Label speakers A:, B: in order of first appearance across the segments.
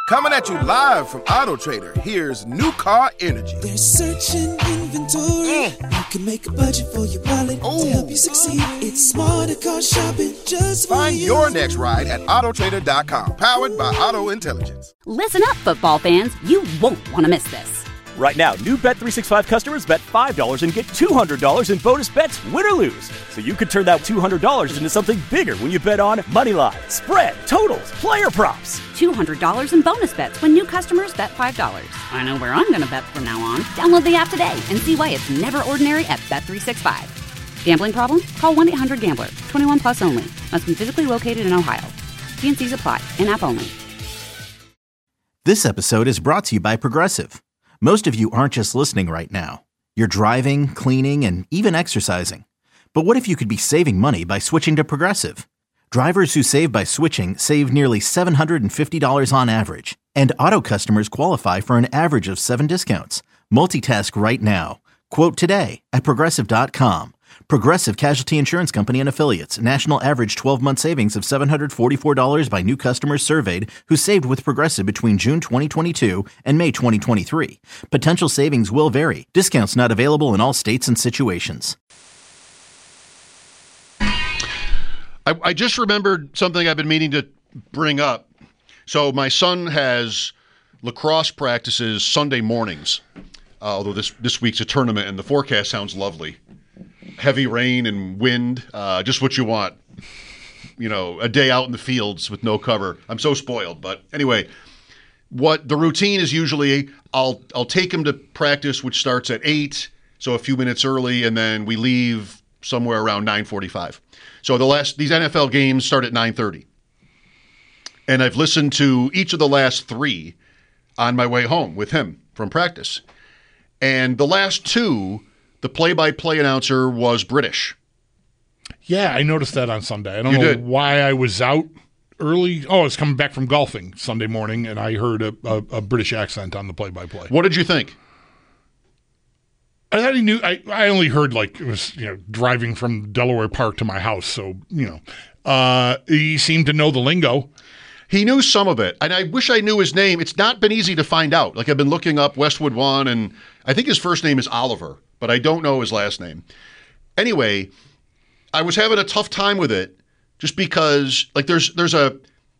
A: Coming at you live from Auto Trader, here's New Car Energy.
B: They're searching inventory. You can make a budget for your wallet to help you succeed. It's smarter car shopping just for
A: Find
B: you.
A: your next ride at autotrader.com, powered by Auto Intelligence.
C: Listen up, football fans. You won't want to miss this.
D: Right now, new Bet365 customers bet $5 and get $200 in bonus bets, win or lose. So you could turn that $200 into something bigger when you bet on Moneyline, spread, totals, player props.
C: $200 in bonus bets when new customers bet $5. I know where I'm going to bet from now on. Download the app today and see why it's never ordinary at Bet365. Gambling problem? Call 1-800-GAMBLER. 21 plus only. Must be physically located in Ohio. T&Cs apply. In-app only.
E: This episode is brought to you by Progressive. Most of you aren't just listening right now. You're driving, cleaning, and even exercising. But what if you could be saving money by switching to Progressive? Drivers who save by switching save nearly $750 on average. And auto customers qualify for an average of 7 discounts. Multitask right now. Quote today at Progressive.com. Progressive Casualty Insurance Company and Affiliates. National average 12-month savings of $744 by new customers surveyed who saved with Progressive between June 2022 and May 2023. Potential savings will vary. Discounts not available in all states and situations.
F: I just remembered something I've been meaning to bring up. So my son has lacrosse practices Sunday mornings, although this week's a tournament and the forecast sounds lovely. Heavy rain and wind, just what you want. You know, a day out in the fields with no cover. I'm so spoiled. But anyway, what the routine is usually, I'll take him to practice, which starts at 8, so a few minutes early, and then we leave somewhere around 9:45. So these NFL games start at 9:30. And I've listened to each of the last 3 on my way home with him from practice. And the last 2, the play-by-play announcer was British.
G: Yeah, I noticed that on Sunday. I don't know why I was out early. Oh, I was coming back from golfing Sunday morning, and I heard a British accent on the play-by-play.
F: What did you think?
G: I thought he knew. I only heard it was driving from Delaware Park to my house, so he seemed to know the lingo.
F: He knew some of it, and I wish I knew his name. It's not been easy to find out. I've been looking up Westwood One, and I think his first name is Oliver, but I don't know his last name. Anyway, I was having a tough time with it just because there's a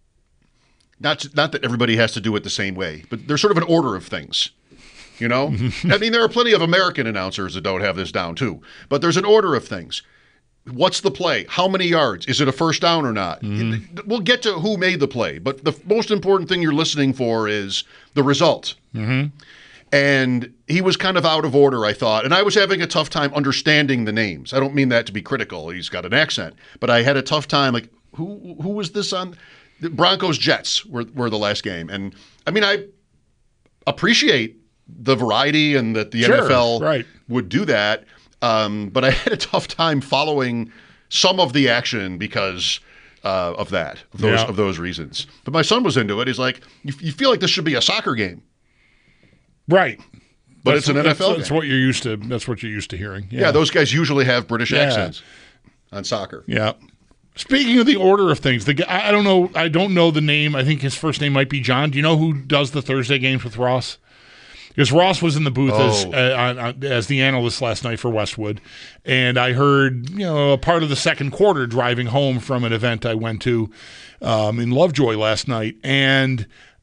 F: not that everybody has to do it the same way, but there's sort of an order of things. I mean, there are plenty of American announcers that don't have this down too, but there's an order of things. What's the play? How many yards? Is it a first down or not? Mm-hmm. We'll get to who made the play, but the most important thing you're listening for is the result. Mm-hmm. And he was kind of out of order, I thought, and I was having a tough time understanding the names. I don't mean that to be critical. He's got an accent, but I had a tough time. Who was this on? The Broncos Jets were the last game, and I mean, I appreciate the variety and that the NFL would do that. But I had a tough time following some of the action because of those reasons. But my son was into it. He's like, you feel like this should be a soccer game.
G: Right.
F: But it's an NFL game.
G: That's what you're used to. That's what you're used to hearing.
F: Yeah, those guys usually have British accents on soccer.
G: Yeah. Speaking of the order of things, I don't know. I don't know the name. I think his first name might be John. Do you know who does the Thursday games with Ross? Because Ross was in the booth as the analyst last night for Westwood, and I heard a part of the second quarter driving home from an event I went to in Lovejoy last night, and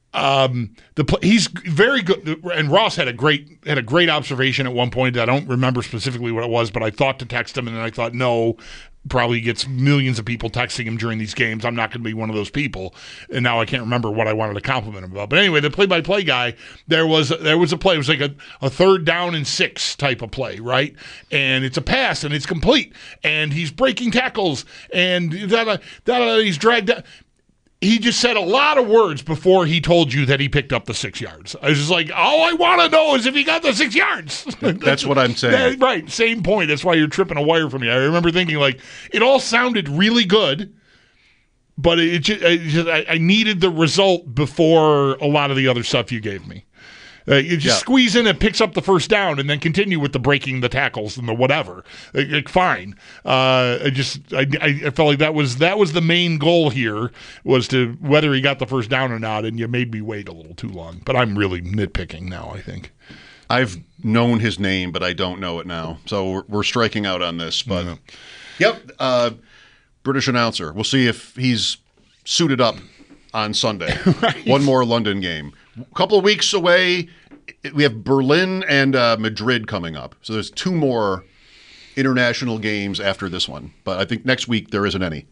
G: he's very good. And Ross had a great observation at one point. I don't remember specifically what it was, but I thought to text him, and then I thought no. Probably gets millions of people texting him during these games. I'm not going to be one of those people. And now I can't remember what I wanted to compliment him about. But anyway, the play-by-play guy, there was a play. It was like a 3rd down and 6 type of play, right? And it's a pass, and it's complete. And he's breaking tackles, and he's dragged down. He just said a lot of words before he told you that he picked up the 6 yards. I was just like, all I want to know is if he got the 6 yards.
F: That's what I'm saying.
G: Right, same point. That's why you're tripping a wire from me. I remember thinking, it all sounded really good, but I needed the result before a lot of the other stuff you gave me. You just squeeze in and picks up the first down and then continue with the breaking the tackles and the whatever. Fine. I felt like that was the main goal here, was to whether he got the first down or not, and you made me wait a little too long. But I'm really nitpicking now, I think.
F: I've known his name, but I don't know it now. So we're striking out on this. But Yep, British announcer. We'll see if he's suited up on Sunday. Right. One more London game. A couple of weeks away, we have Berlin and Madrid coming up. So there's 2 more international games after this one. But I think next week there isn't any.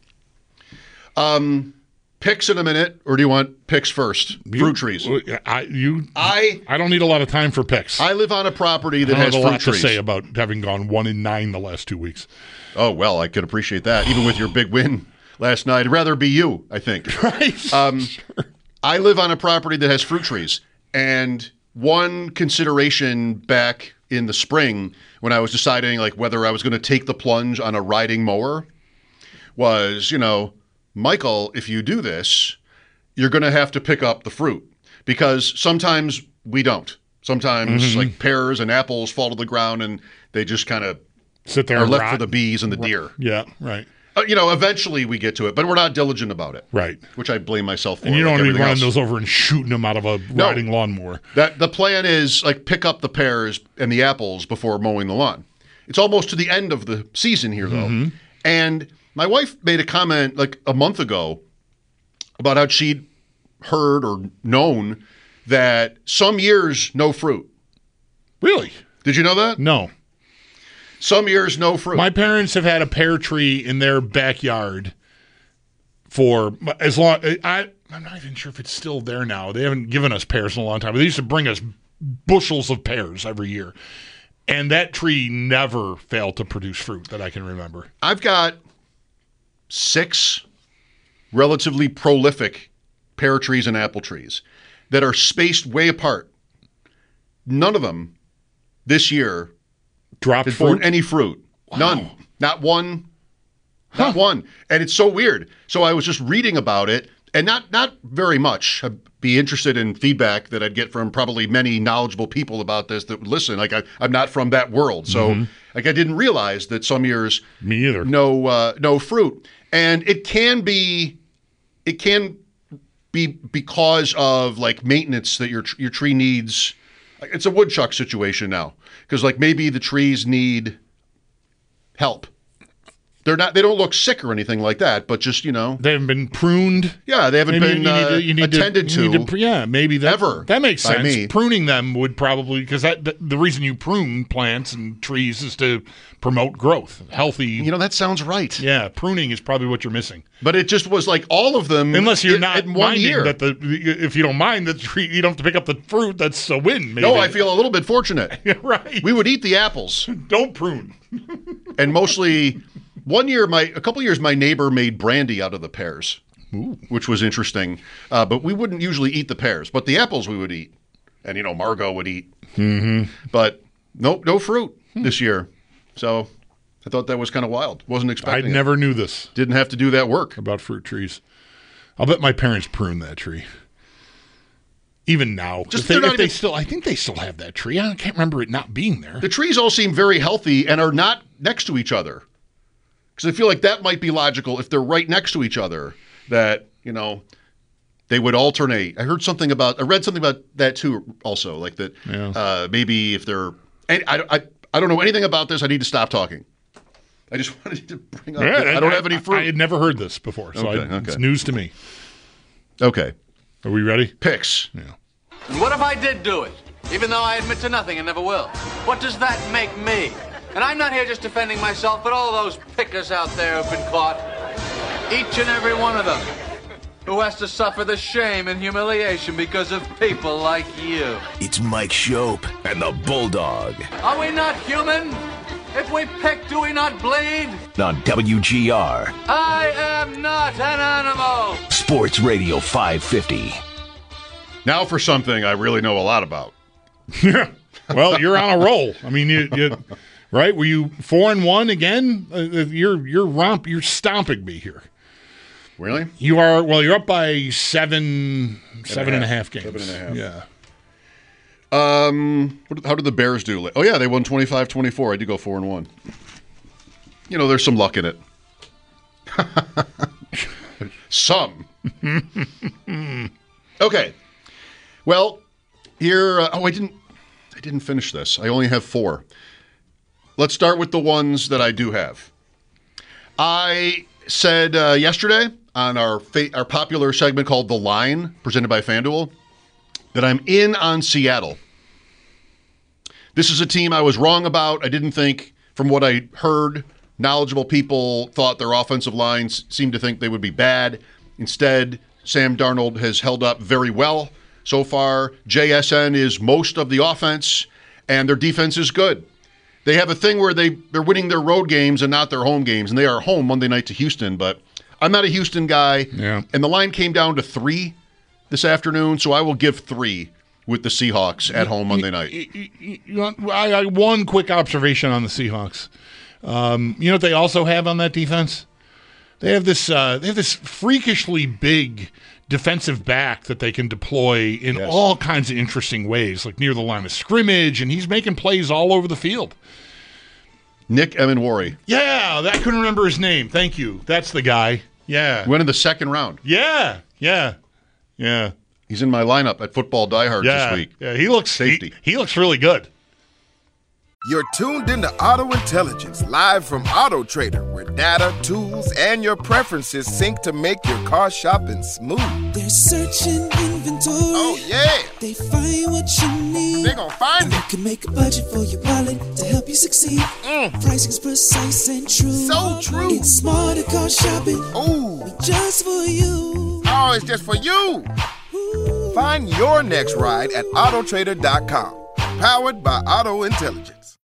F: Picks in a minute, or do you want picks first? Fruit trees.
G: I don't need a lot of time for picks.
F: I live on a property that has fruit trees.
G: I have a lot to say about having gone 1-9 the last 2 weeks.
F: Oh, well, I could appreciate that. Even with your big win last night. I'd rather be you, I think.
G: Right.
F: Sure. I live on a property that has fruit trees. And one consideration back in the spring when I was deciding like whether I was going to take the plunge on a riding mower was, Michael, if you do this, you're going to have to pick up the fruit because sometimes we don't. Sometimes like pears and apples fall to the ground and they just kind of
G: sit there
F: are
G: and
F: left
G: rot.
F: for the bees and the deer.
G: Yeah, right.
F: Eventually we get to it, but we're not diligent about it.
G: Right.
F: Which I blame myself for.
G: And you don't want to be running those over and shooting them out of a riding lawnmower.
F: The plan is like pick up the pears and the apples before mowing the lawn. It's almost to the end of the season here, though. And my wife made a comment like a month ago about how she'd heard or known that some years no fruit.
G: Really?
F: Did you know that?
G: No.
F: Some years no fruit.
G: My parents have had a pear tree in their backyard for as long. I'm not even sure if it's still there now. They haven't given us pears in a long time. But they used to bring us bushels of pears every year. And that tree never failed to produce fruit that I can remember.
F: I've got 6 relatively prolific pear trees and apple trees that are spaced way apart. None of them this year
G: dropped
F: fruit. Any fruit. Wow. None. Not one. Not one. And it's so weird. So I was just reading about it, and not very much. I'd be interested in feedback that I'd get from probably many knowledgeable people about this that would listen. Like I'm not from that world. So I didn't realize that some years
G: me either.
F: No fruit. And it can be because of like maintenance that your tree needs. It's a woodchuck situation now because like maybe the trees need help. They don't look sick or anything like that, but just,
G: they haven't been pruned.
F: Yeah, they haven't been attended to.
G: Yeah, maybe that makes sense.
F: Me.
G: Pruning them would probably, because the reason you prune plants and trees is to promote growth, healthy.
F: That sounds right.
G: Yeah, pruning is probably what you're missing.
F: But it just was like all of them.
G: Unless you're not
F: in 1 year.
G: That if you don't mind the tree, you don't have to pick up the fruit. That's a win. Maybe.
F: No, I feel a little bit fortunate.
G: Right.
F: We would eat the apples.
G: Don't prune.
F: And mostly. A couple years, my neighbor made brandy out of the pears, which was interesting. But we wouldn't usually eat the pears, but the apples we would eat, and Margot would eat. But no fruit this year. So I thought that was kind of wild. Wasn't expecting.
G: I never knew this.
F: Didn't have to do that work
G: about fruit trees. I'll bet my parents pruned that tree. Even now, I think they still have that tree. I can't remember it not being there.
F: The trees all seem very healthy and are not next to each other. Because I feel like that might be logical if they're right next to each other, that, they would alternate. I read something about that too also, like that maybe if they're, I don't know anything about this. I need to stop talking. I just wanted to bring up I don't have any fruit.
G: I had never heard this before, so it's news to me.
F: Okay.
G: Are we ready?
F: Picks.
G: Yeah.
H: And what if I did do it, even though I admit to nothing and never will? What does that make me? And I'm not here just defending myself, but all those pickers out there who've been caught. Each and every one of them who has to suffer the shame and humiliation because of people like you.
I: It's Mike Shope and the Bulldog.
H: Are we not human? If we pick, do we not bleed?
I: On WGR.
H: I am not an animal.
I: Sports Radio 550.
F: Now for something I really know a lot about.
G: Yeah. Well, you're on a roll. I mean, you right? Were you 4-1 again? You're stomping me here.
F: Really?
G: You are. Well, you're up by seven and a half games.
F: 7.5.
G: Yeah.
F: How did the Bears do? Oh, yeah, they won 25-24. I did go 4-1. You know, there's some luck in it. Some. Okay. Well, here. I didn't finish this. I only have 4. Let's start with the ones that I do have. I said yesterday on our popular segment called The Line, presented by FanDuel, that I'm in on Seattle. This is a team I was wrong about. I didn't think, from what I heard, knowledgeable people thought their offensive lines seemed to think they would be bad. Instead, Sam Darnold has held up very well so far. JSN is most of the offense, and their defense is good. They have a thing where they're winning their road games and not their home games, and they are home Monday night to Houston, but I'm not a Houston guy, and the line came down to 3 this afternoon, so I will give 3 with the Seahawks at home Monday night.
G: One quick observation on the Seahawks. You know what they also have on that defense? They have this freakishly big defensive back that they can deploy in all kinds of interesting ways, like near the line of scrimmage, and he's making plays all over the field.
F: Nick Emenwari.
G: Yeah, I couldn't remember his name. Thank you. That's the guy. Yeah.
F: Went in the second round.
G: Yeah.
F: He's in my lineup at Football Diehards this week.
G: Yeah, he looks safety. He looks really good.
A: You're tuned into Auto Intelligence, live from Auto Trader, where data, tools, and your preferences sync to make your car shopping smooth.
B: They're searching inventory.
A: Oh, yeah.
B: They find what you need.
A: They're gonna find it.
B: You can make a budget for your wallet to help you succeed. Pricing's precise and true.
A: So true.
B: It's smarter car shopping.
A: Ooh.
B: Just for you.
A: Oh, it's just for you.
B: Ooh.
A: Find your next ride at autotrader.com. Powered by Auto Intelligence.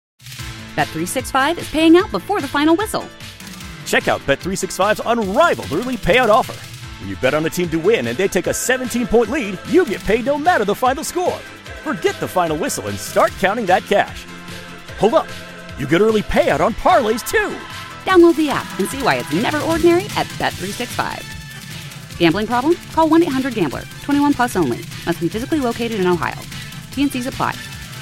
C: Bet365 is paying out before the final whistle.
D: Check out Bet365's unrivaled early payout offer. When you bet on a team to win and they take a 17-point lead, you get paid no matter the final score. Forget the final whistle and start counting that cash. Hold up. You get early payout on parlays, too.
C: Download the app and see why it's never ordinary at Bet365. Gambling problem? Call 1-800-GAMBLER. 21 plus only. Must be physically located in Ohio. T&Cs apply.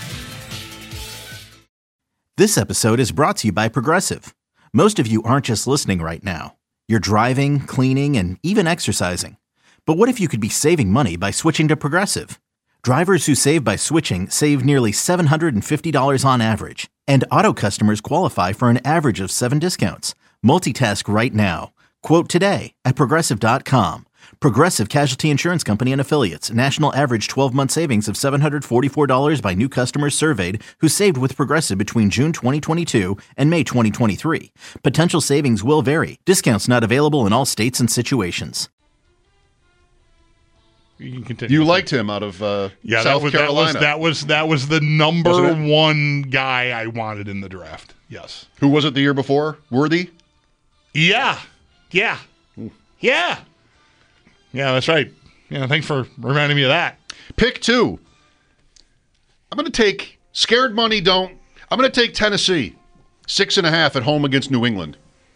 E: This episode is brought to you by Progressive. Most of you aren't just listening right now. You're driving, cleaning, and even exercising. But what if you could be saving money by switching to Progressive? Drivers who save by switching save nearly $750 on average. And auto customers qualify for an average of 7 discounts. Multitask right now. Quote today at Progressive.com. Progressive Casualty Insurance Company and Affiliates. National average 12-month savings of $744 by new customers surveyed who saved with Progressive between June 2022 and May 2023. Potential savings will vary. Discounts not available in all states and situations.
G: You can continue.
F: You liked him out of South Carolina.
G: That was the number one guy I wanted in the draft. Yes.
F: Who was it the year before? Worthy?
G: Yeah, that's right. Yeah, thanks for reminding me of that.
F: Pick 2. I'm going to take scared money. I'm going to take Tennessee 6.5 at home against New England.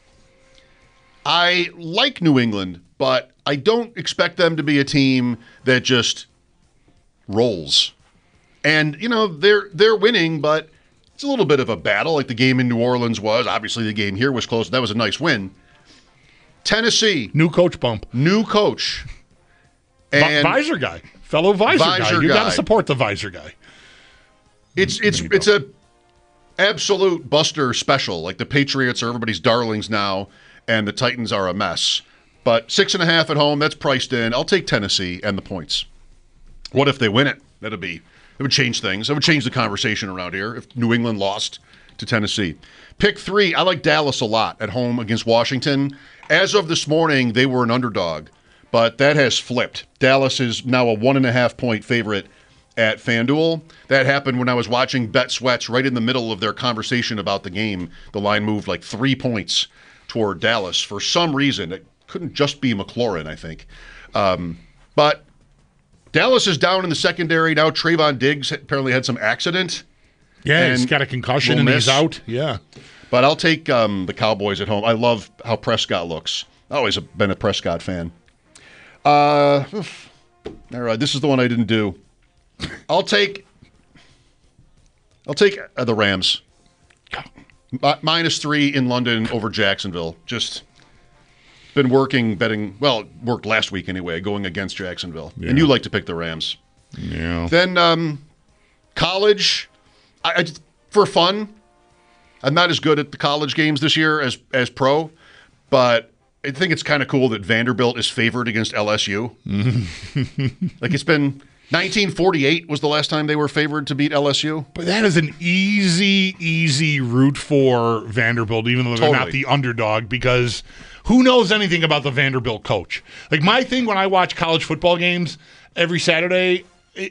F: I like New England, but I don't expect them to be a team that just rolls. And they're winning, but it's a little bit of a battle, like the game in New Orleans was. Obviously, the game here was close. That was a nice win. Tennessee.
G: New coach bump.
F: New coach. And
G: Visor guy. Fellow Visor guy. You got to support the Visor guy.
F: It's a absolute Buster special. Like the Patriots are everybody's darlings now, and the Titans are a mess. But 6.5 at home, that's priced in. I'll take Tennessee and the points. What if they win it? It would change things. It would change the conversation around here if New England lost to Tennessee. Pick 3, I like Dallas a lot at home against Washington. As of this morning, they were an underdog, but that has flipped. Dallas is now a 1.5-point favorite at FanDuel. That happened when I was watching Bet Sweats right in the middle of their conversation about the game. The line moved like 3 points toward Dallas for some reason. It couldn't just be McLaurin, I think. But Dallas is down in the secondary. Now Trayvon Diggs apparently had some accident.
G: Yeah, he's got a concussion and he's out. Yeah.
F: But I'll take the Cowboys at home. I love how Prescott looks. I've always been a Prescott fan. All right, this is the one I didn't do. I'll take I'll take the Rams. -3 in London over Jacksonville. Just been betting, worked last week anyway, going against Jacksonville. Yeah. And you like to pick the Rams.
G: Yeah.
F: Then college, I for fun, I'm not as good at the college games this year as pro, but I think it's kind of cool that Vanderbilt is favored against LSU. Like it's been 1948 was the last time they were favored to beat LSU.
G: But that is an easy root for Vanderbilt, even though they're not the underdog, because who knows anything about the Vanderbilt coach? Like my thing when I watch college football games every Saturday,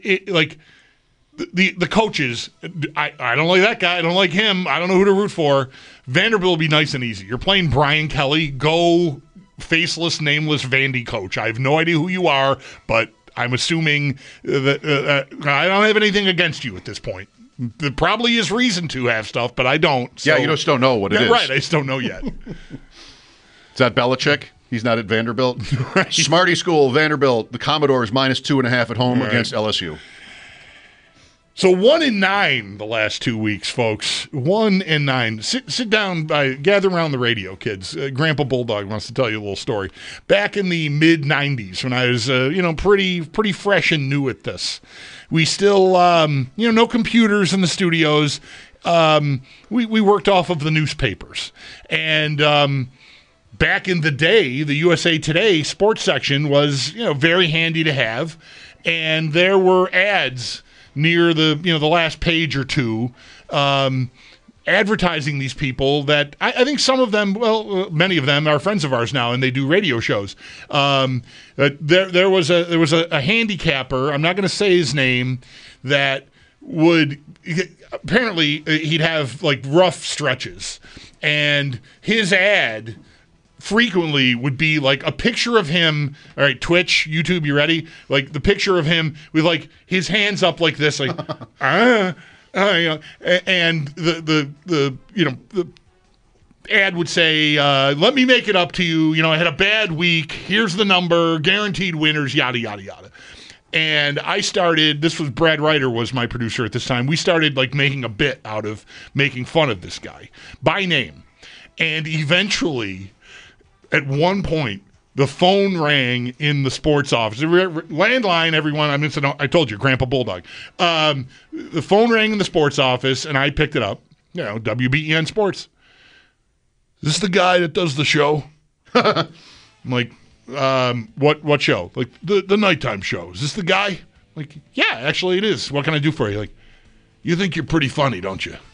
G: the coaches, I don't like that guy. I don't like him. I don't know who to root for. Vanderbilt will be nice and easy. You're playing Brian Kelly. Go faceless, nameless Vandy coach. I have no idea who you are, but I'm assuming that I don't have anything against you at this point. There probably is reason to have stuff, but I don't. So.
F: Yeah, you just don't know what it is.
G: Right, I just don't know yet.
F: Is that Belichick? He's not at Vanderbilt?
G: Right.
F: Smarty School, Vanderbilt. The Commodores -2.5 at home against LSU.
G: So 1-9 the last 2 weeks, folks. 1-9. Sit down, gather around the radio, kids. Grandpa Bulldog wants to tell you a little story. Back in the mid '90s, when I was, pretty fresh and new at this, we still, no computers in the studios. We worked off of the newspapers, and back in the day, the USA Today sports section was, very handy to have, and there were ads near the last page or two, advertising these people that I think some of them, many of them are friends of ours now, and they do radio shows. There was a handicapper, I'm not going to say his name, that apparently he'd have like rough stretches, and his ad frequently would be like a picture of him. All right, Twitch, YouTube, you ready? Like the picture of him with like his hands up like this, like and the ad would say, "Let me make it up to you. I had a bad week. Here's the number, guaranteed winners, yada yada yada." And I started. This was Brad Ryder was my producer at this time. We started like making a bit out of making fun of this guy by name, and eventually, at one point, the phone rang in the sports office. Landline, everyone. I told you, Grandpa Bulldog. The phone rang in the sports office, and I picked it up. WBEN Sports. Is this the guy that does the show? I'm like, what show? Like, the nighttime show. Is this the guy? I'm like, yeah, actually it is. What can I do for you? Like, you think you're pretty funny, don't you?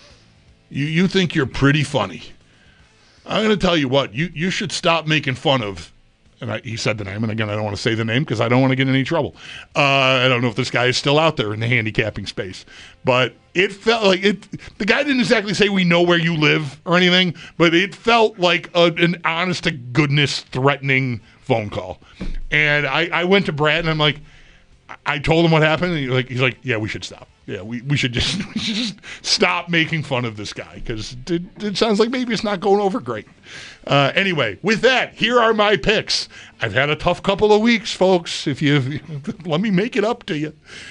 G: You think you're pretty funny. I'm going to tell you what, you should stop making fun of, and he said the name, and again, I don't want to say the name because I don't want to get in any trouble. I don't know if this guy is still out there in the handicapping space, but it felt like the guy didn't exactly say we know where you live or anything, but it felt like an honest-to-goodness threatening phone call. And I went to Brad, and I'm like, I told him what happened, and he's like, yeah, we should stop. Yeah, we should just stop making fun of this guy because it sounds like maybe it's not going over great. Anyway, with that, here are my picks. I've had a tough couple of weeks, folks. If you let me make it up to you.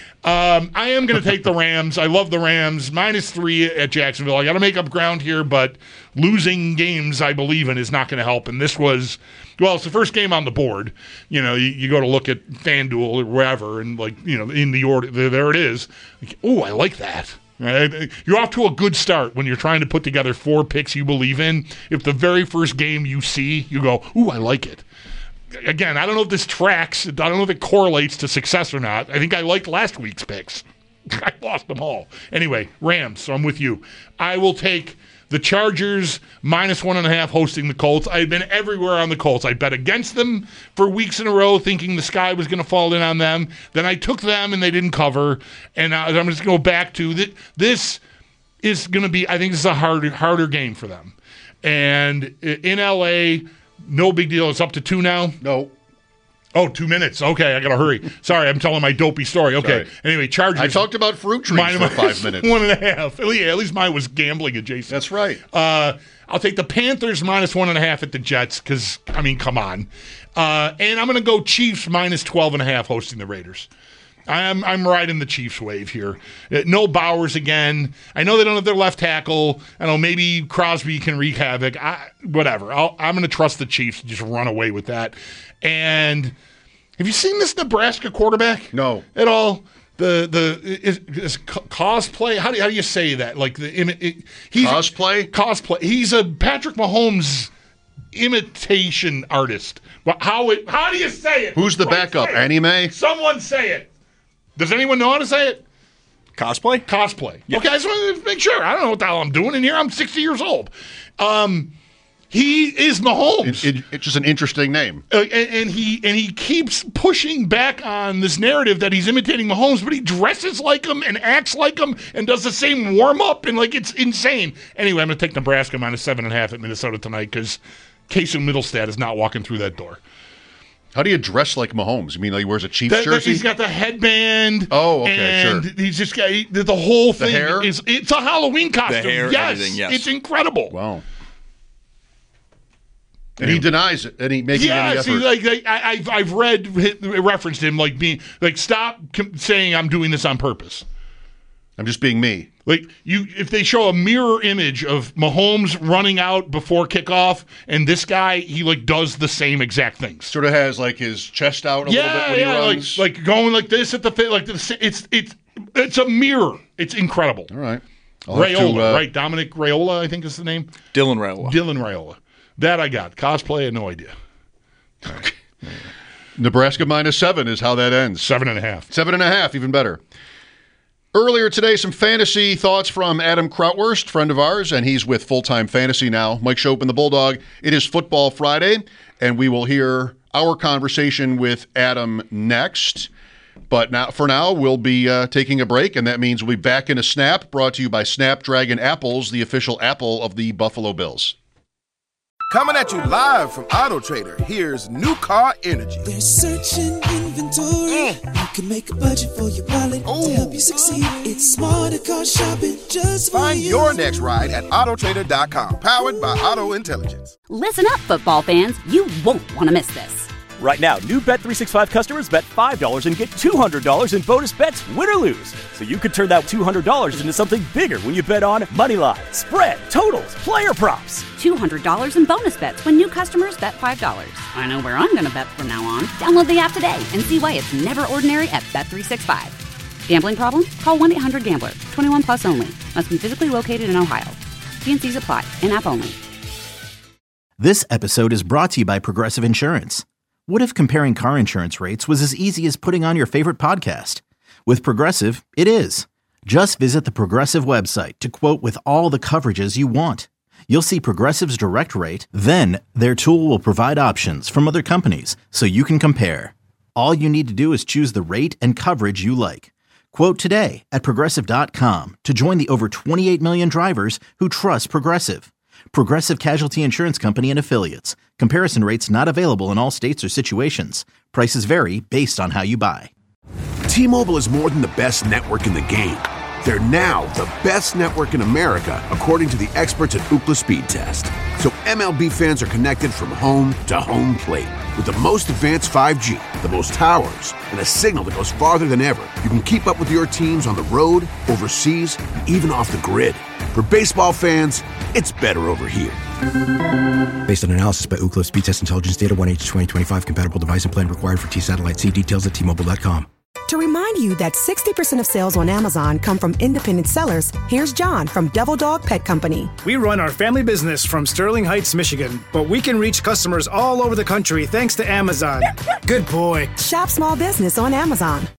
G: I am going to take the Rams. I love the Rams. -3 at Jacksonville. I got to make up ground here, but losing games I believe in is not going to help. And this was, it's the first game on the board. You go to look at FanDuel or wherever, and in the order, there it is. I like that. Right? You're off to a good start when you're trying to put together 4 picks you believe in. If the very first game you see, you go, I like it. Again, I don't know if this tracks. I don't know if it correlates to success or not. I think I liked last week's picks. I lost them all. Anyway, Rams, so I'm with you. I will take the Chargers -1.5 hosting the Colts. I've been everywhere on the Colts. I bet against them for weeks in a row thinking the sky was going to fall in on them. Then I took them and they didn't cover. And I'm just going to go back to this is going to be, I think this is a harder game for them. And in L.A., no big deal. It's up to 2 now?
F: No.
G: Oh, 2 minutes. Okay, I got to hurry. Sorry, I'm telling my dopey story. Okay.
F: Sorry.
G: Anyway, Chargers.
F: I talked about fruit trees for 5 minutes.
G: 1.5. Yeah, at least mine was gambling adjacent.
F: That's right.
G: I'll take the Panthers -1.5 at the Jets because, come on. And I'm going to go Chiefs -12.5 hosting the Raiders. I'm riding the Chiefs wave here. No Bowers again. I know they don't have their left tackle. I know maybe Crosby can wreak havoc. Whatever. I'm going to trust the Chiefs to just run away with that. And have you seen this Nebraska quarterback?
F: No.
G: At all? Is cosplay? How do you say that? Like he's
F: cosplay?
G: Cosplay. He's a Patrick Mahomes imitation artist. How do you say it?
F: Who's the backup? Anime?
G: Someone say it. Does anyone know how to say it?
J: Cosplay?
G: Cosplay.
J: Yeah.
G: Okay, I just wanted to make sure. I don't know what the hell I'm doing in here. I'm 60 years old. He is Mahomes.
F: It's just an interesting name.
G: And he keeps pushing back on this narrative that he's imitating Mahomes, but he dresses like him and acts like him and does the same warm-up, and it's insane. Anyway, I'm going to take Nebraska -7.5 at Minnesota tonight because Casey Middlestad is not walking through that door.
F: How do you dress like Mahomes? You mean like he wears a Chiefs jersey?
G: He's got the headband.
F: Oh, okay,
G: and
F: sure.
G: He's just got the whole thing.
F: The hair?
G: It's a Halloween costume.
J: The hair, everything, yes.
G: It's incredible.
F: Wow. And he denies it, and he making any effort.
G: I've referenced him being stop saying I'm doing this on purpose.
F: I'm just being me.
G: If they show a mirror image of Mahomes running out before kickoff, and this guy, he does the same exact things.
F: Sort of has his chest out a little bit when he runs.
G: Going like this at the fit. It's a mirror. It's incredible.
F: All right,
G: Raiola, right? Dominic Raiola, I think is the name.
J: Dylan Raiola.
G: That I got. Cosplay, I had no idea. All right.
F: Nebraska -7 is how that ends.
G: 7.5.
F: 7.5, even better. Earlier today, some fantasy thoughts from Adam Krautwurst, friend of ours, and he's with Full-Time Fantasy now. Mike Schopp and the Bulldog. It is Football Friday, and we will hear our conversation with Adam next. But for now, we'll be taking a break, and that means we'll be back in a snap, brought to you by Snapdragon Apples, the official apple of the Buffalo Bills.
A: Coming at you live from Auto Trader, here's New Car Energy.
B: They're searching inventory. You can make a budget for your wallet to help you succeed. It's smarter car shopping just for
A: Find
B: you.
A: your next ride at autotrader.com, powered by Auto Intelligence.
C: Listen up, football fans. You won't want to miss this.
D: Right now, new Bet365 customers bet $5 and get $200 in bonus bets, win or lose. So you could turn that $200 into something bigger when you bet on Moneyline, Spread, Totals, Player Props.
C: $200 in bonus bets when new customers bet $5. I know where I'm going to bet from now on. Download the app today and see why it's never ordinary at Bet365. Gambling problem? Call 1-800-GAMBLER. 21 plus only. Must be physically located in Ohio. T&Cs apply. In-app only.
E: This episode is brought to you by Progressive Insurance. What if comparing car insurance rates was as easy as putting on your favorite podcast? With Progressive, it is. Just visit the Progressive website to quote with all the coverages you want. You'll see Progressive's direct rate, then their tool will provide options from other companies so you can compare. All you need to do is choose the rate and coverage you like. Quote today at Progressive.com to join the over 28 million drivers who trust Progressive. Progressive Casualty Insurance Company and Affiliates. Comparison rates not available in all states or situations. Prices vary based on how you buy.
K: T-Mobile is more than the best network in the game. They're now the best network in America, according to the experts at Ookla Speed Test. So MLB fans are connected from home to home plate. With the most advanced 5G, the most towers, and a signal that goes farther than ever, you can keep up with your teams on the road, overseas, and even off the grid. For baseball fans, it's better over here.
L: Based on analysis by Ookla Speed Test Intelligence Data, 1H2025 compatible device and plan required for T-Satellite. See details at T-Mobile.com.
M: To remind you that 60% of sales on Amazon come from independent sellers, here's John from Devil Dog Pet Company.
N: We run our family business from Sterling Heights, Michigan, but we can reach customers all over the country thanks to Amazon. Good boy.
M: Shop small business on Amazon.